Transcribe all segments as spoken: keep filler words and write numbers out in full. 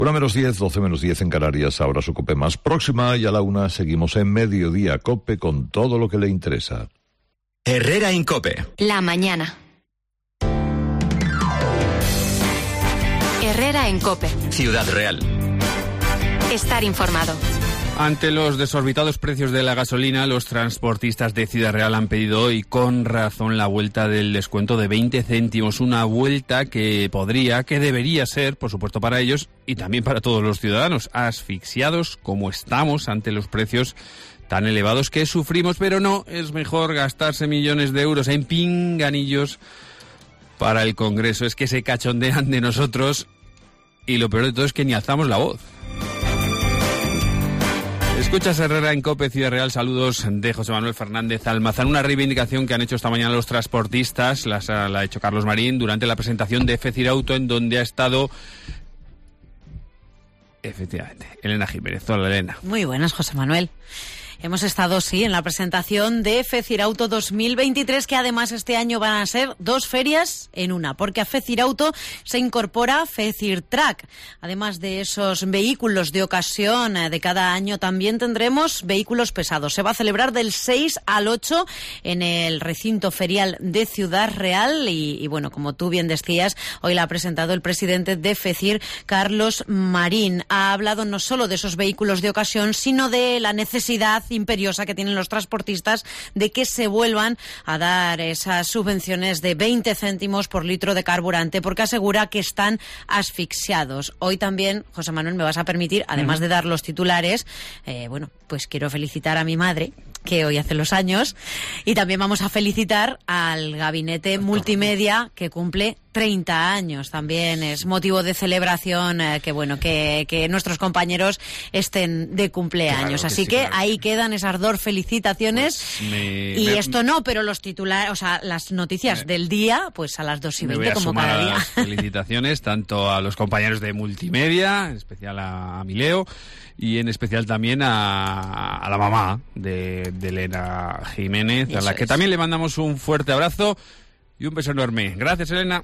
Una menos diez, doce menos diez en Canarias, ahora su COPE más próxima, y a la una seguimos en Mediodía COPE con todo lo que le interesa. Herrera en COPE. La mañana. Herrera en COPE. Ciudad Real. Estar informado. Ante los desorbitados precios de la gasolina, los transportistas de Ciudad Real han pedido hoy con razón la vuelta del descuento de veinte céntimos, una vuelta que podría, que debería ser, por supuesto para ellos y también para todos los ciudadanos, asfixiados como estamos ante los precios tan elevados que sufrimos, pero no, es mejor gastarse millones de euros en pinganillos para el Congreso. Es que se cachondean de nosotros y lo peor de todo es que ni alzamos la voz. Escuchas Herrera en COPE Ciudad Real. Saludos de José Manuel Fernández Almazán. Una reivindicación que han hecho esta mañana los transportistas, las, la ha hecho Carlos Marín durante la presentación de FECIRAUTO, en donde ha estado, efectivamente, Elena Jiménez. Hola, Elena. Muy buenas, José Manuel. Hemos estado, sí, en la presentación de FECIRAUTO dos mil veintitrés, que además este año van a ser dos ferias en una, porque a FECIRAUTO se incorpora FECIRTRAC. Además de esos vehículos de ocasión de cada año, también tendremos vehículos pesados. Se va a celebrar del seis al ocho en el recinto ferial de Ciudad Real y, y bueno, como tú bien decías, hoy la ha presentado el presidente de FECIR, Carlos Marín. Ha hablado no solo de esos vehículos de ocasión, sino de la necesidad imperiosa que tienen los transportistas de que se vuelvan a dar esas subvenciones de veinte céntimos por litro de carburante, porque asegura que están asfixiados. Hoy también, José Manuel, me vas a permitir, además de dar los titulares, eh, bueno, pues quiero felicitar a mi madre, que hoy hace los años, y también vamos a felicitar al gabinete multimedia, que cumple treinta años. También es motivo de celebración eh, que bueno que, que nuestros compañeros estén de cumpleaños. Claro que Así sí, que claro. Ahí quedan esas dos felicitaciones. Pues me, y me, esto no, pero los titulares, o sea, las noticias me, del día, pues a las dos y veinte, como cada día. Las felicitaciones tanto a los compañeros de multimedia, en especial a, a Mileo, y en especial también a, a la mamá de, de Elena Jiménez, Eso a la que es. también le mandamos un fuerte abrazo y un beso enorme. Gracias, Elena.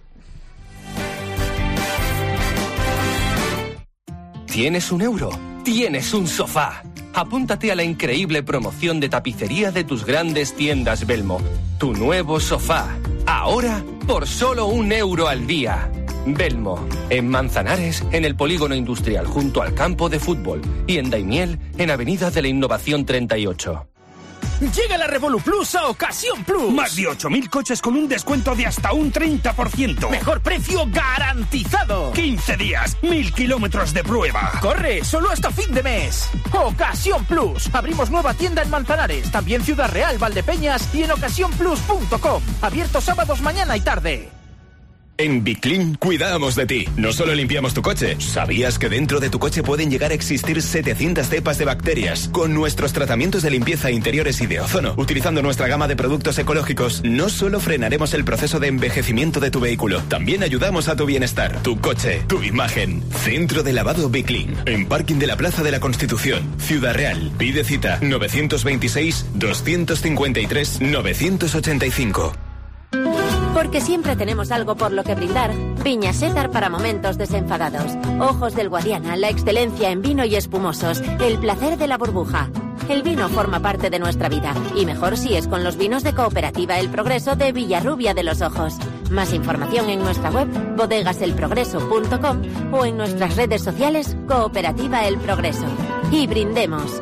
¿Tienes un euro? ¡Tienes un sofá! Apúntate a la increíble promoción de tapicería de tus grandes tiendas Belmo. Tu nuevo sofá. Ahora por solo un euro al día. Belmo, en Manzanares, en el Polígono Industrial junto al campo de fútbol, y en Daimiel, en Avenida de la Innovación treinta y ocho. Llega la Revolu Plus a Ocasión Plus. Más de ocho mil coches con un descuento de hasta un treinta por ciento. Mejor precio garantizado. quince días, mil kilómetros de prueba. Corre, solo hasta fin de mes. Ocasión Plus. Abrimos nueva tienda en Manzanares, también Ciudad Real, Valdepeñas y en ocasión plus punto com. Abierto sábados mañana y tarde. En Biclin cuidamos de ti. No solo limpiamos tu coche. ¿Sabías que dentro de tu coche pueden llegar a existir setecientas cepas de bacterias? Con nuestros tratamientos de limpieza interiores y de ozono, utilizando nuestra gama de productos ecológicos, no solo frenaremos el proceso de envejecimiento de tu vehículo, también ayudamos a tu bienestar, tu coche, tu imagen. Centro de lavado Biclin, en Parking de la Plaza de la Constitución, Ciudad Real. Pide cita novecientos veintiséis, doscientos cincuenta y tres, novecientos ochenta y cinco. Porque siempre tenemos algo por lo que brindar. Viña Setar para momentos desenfadados. Ojos del Guadiana, la excelencia en vino y espumosos. El placer de la burbuja. El vino forma parte de nuestra vida. Y mejor si es con los vinos de Cooperativa El Progreso de Villarrubia de los Ojos. Más información en nuestra web bodegas el progreso punto com o en nuestras redes sociales Cooperativa El Progreso. Y brindemos.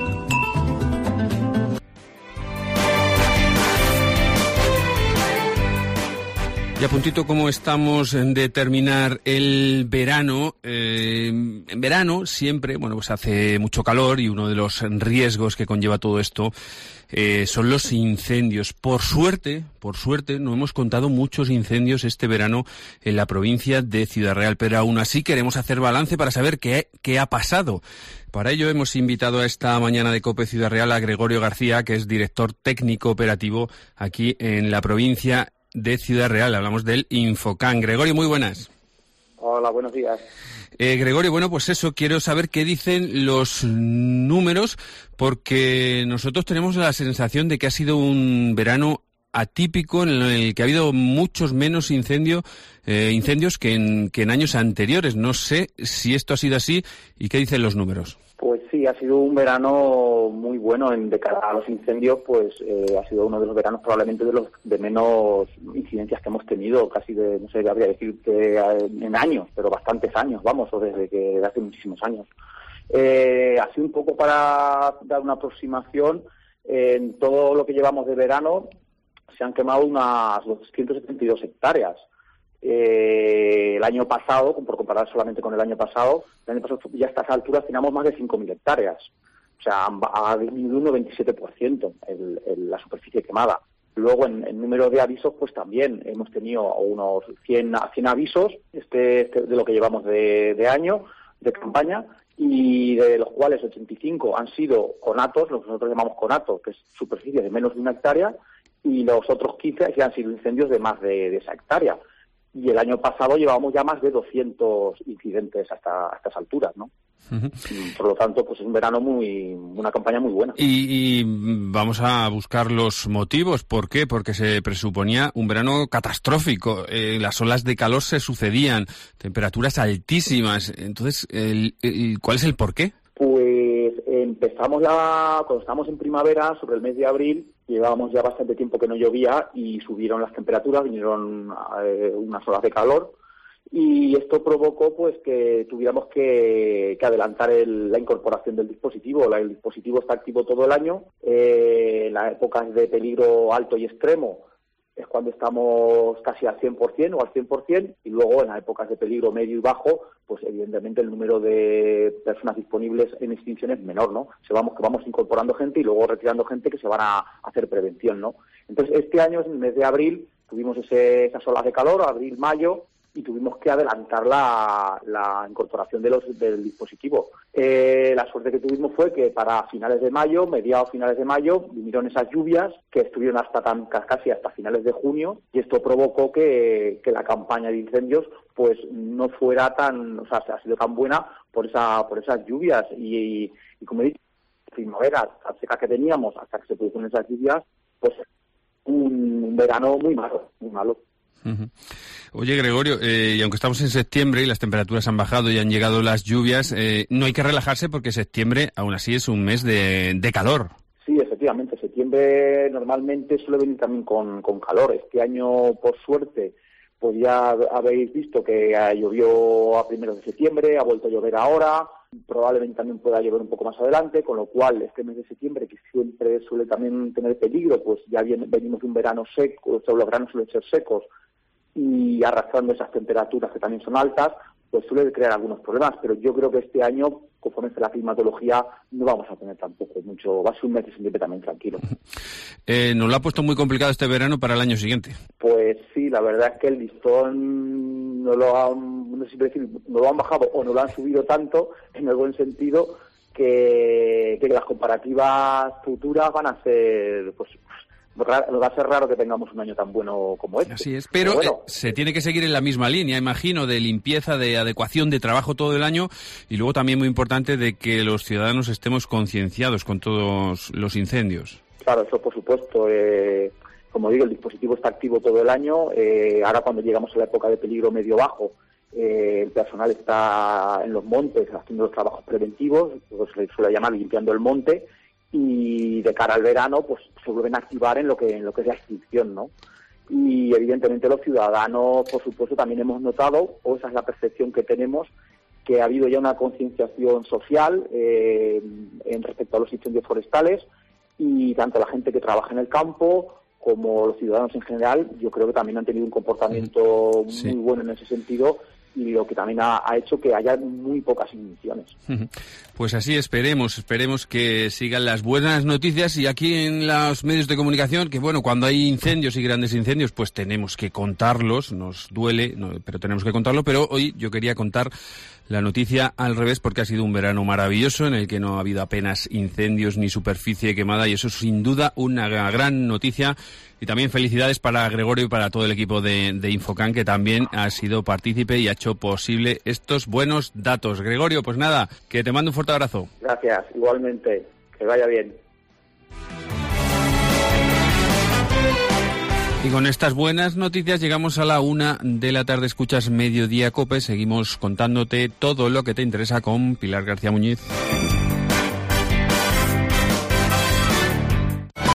Y a puntito como estamos de terminar el verano, eh, en verano siempre, bueno, pues hace mucho calor y uno de los riesgos que conlleva todo esto eh, son los incendios. Por suerte, por suerte, no hemos contado muchos incendios este verano en la provincia de Ciudad Real, pero aún así queremos hacer balance para saber qué, qué ha pasado. Para ello hemos invitado a esta mañana de COPE Ciudad Real a Gregorio García, que es director técnico operativo aquí en la provincia de Ciudad Real. Hablamos del Infocan. Gregorio, muy buenas. Hola, buenos días. Eh, Gregorio, bueno, pues eso, quiero saber qué dicen los números, porque nosotros tenemos la sensación de que ha sido un verano atípico en el que ha habido muchos menos incendio, eh, incendios que en, que en años anteriores. No sé si esto ha sido así y qué dicen los números. Pues sí, ha sido un verano muy bueno en de cara a los incendios, pues eh, ha sido uno de los veranos probablemente de los de menos incidencias que hemos tenido, casi de, no sé, habría decir que en años, pero bastantes años, vamos, o desde que desde hace muchísimos años. Eh, así un poco para dar una aproximación, eh, en todo lo que llevamos de verano se han quemado unas doscientas setenta y dos hectáreas. Eh, el año pasado, por comparar solamente con el año pasado, el año pasado ya a estas alturas teníamos más de cinco mil hectáreas. O sea, ha disminuido un noventa y siete por ciento el, el, la superficie quemada. Luego, en, en número de avisos, pues también hemos tenido unos cien, cien avisos este, este, de lo que llevamos de, de año, de campaña, y de los cuales ochenta y cinco han sido conatos, lo que nosotros llamamos conato, que es superficie de menos de una hectárea, y los otros quince han sido incendios de más de, de esa hectárea. Y el año pasado llevábamos ya más de doscientos incidentes hasta a estas alturas, ¿no? Uh-huh. Por lo tanto, pues es un verano muy, una campaña muy buena. Y, y vamos a buscar los motivos. ¿Por qué? Porque se presuponía un verano catastrófico. Eh, las olas de calor se sucedían, temperaturas altísimas. Entonces, el, el, ¿cuál es el porqué? Pues empezamos ya, cuando estábamos en primavera, sobre el mes de abril, llevábamos ya bastante tiempo que no llovía y subieron las temperaturas, vinieron eh, unas olas de calor, y esto provocó pues que tuviéramos que, que adelantar el, la incorporación del dispositivo. La, el dispositivo está activo todo el año, eh, en las épocas de peligro alto y extremo es cuando estamos casi al cien por ciento o al cien por ciento, y luego en las épocas de peligro medio y bajo, pues evidentemente el número de personas disponibles en extinción es menor, ¿no? Se vamos que vamos incorporando gente y luego retirando gente que se van a hacer prevención, ¿no? Entonces, este año, en el mes de abril, tuvimos ese, esas olas de calor, abril, mayo, y tuvimos que adelantar la, la incorporación de los, del dispositivo. Eh, la suerte que tuvimos fue que para finales de mayo, mediados finales de mayo, vinieron esas lluvias que estuvieron hasta tan casi hasta finales de junio, y esto provocó que, que la campaña de incendios pues no fuera tan, o sea, ha sido tan buena por esa por esas lluvias y, y, y como he dicho, primavera tan seca que teníamos hasta que se produjeron esas lluvias, pues un, un verano muy malo, muy malo. Uh-huh. Oye, Gregorio, eh, y aunque estamos en septiembre y las temperaturas han bajado y han llegado las lluvias, eh, no hay que relajarse porque septiembre aún así es un mes de, de calor. Sí, efectivamente, septiembre normalmente suele venir también con, con calor. Este año, por suerte, pues ya habéis visto que llovió a primeros de septiembre, ha vuelto a llover ahora, probablemente también pueda llover un poco más adelante, con lo cual este mes de septiembre, que siempre suele también tener peligro, pues ya viene, venimos de un verano seco, o sea, los veranos suelen ser secos, y arrastrando esas temperaturas que también son altas, pues suele crear algunos problemas, pero yo creo que este año, conforme a la climatología, no vamos a tener tampoco mucho, va a ser un mes de septiembre también tranquilo. Eh, ¿Nos lo ha puesto muy complicado este verano para el año siguiente? Pues sí, la verdad es que el listón no lo han, no sé si decir, no lo han bajado o no lo han subido tanto, en el buen sentido, que, que las comparativas futuras van a ser, pues, va a ser raro que tengamos un año tan bueno como este. Así es, pero, pero bueno, eh, se tiene que seguir en la misma línea, imagino, de limpieza, de adecuación, de trabajo todo el año, y luego también muy importante de que los ciudadanos estemos concienciados con todos los incendios. Claro, eso por supuesto. Eh, como digo, el dispositivo está activo todo el año. Eh, ahora cuando llegamos a la época de peligro medio-bajo, eh, el personal está en los montes haciendo los trabajos preventivos, pues se suele llamar limpiando el monte, y de cara al verano pues se vuelven a activar en lo que en lo que es la extinción, ¿no? Y evidentemente los ciudadanos, por supuesto, también hemos notado, o esa es la percepción que tenemos, que ha habido ya una concienciación social eh, en respecto a los incendios forestales, y tanto la gente que trabaja en el campo como los ciudadanos en general, yo creo que también han tenido un comportamiento sí. muy bueno en ese sentido, y lo que también ha, ha hecho que haya muy pocas igniciones. Pues así esperemos, esperemos que sigan las buenas noticias, y aquí en los medios de comunicación, que bueno, cuando hay incendios y grandes incendios, pues tenemos que contarlos, nos duele, no, pero tenemos que contarlo, pero hoy yo quería contar la noticia al revés, porque ha sido un verano maravilloso en el que no ha habido apenas incendios ni superficie quemada, y eso es sin duda una gran noticia. Y también felicidades para Gregorio y para todo el equipo de, de Infocan, que también ha sido partícipe y ha hecho posible estos buenos datos. Gregorio, pues nada, que te mando un fuerte abrazo. Gracias, igualmente. Que vaya bien. Y con estas buenas noticias llegamos a la una de la tarde. Escuchas Mediodía Cope. Seguimos contándote todo lo que te interesa con Pilar García Muñiz.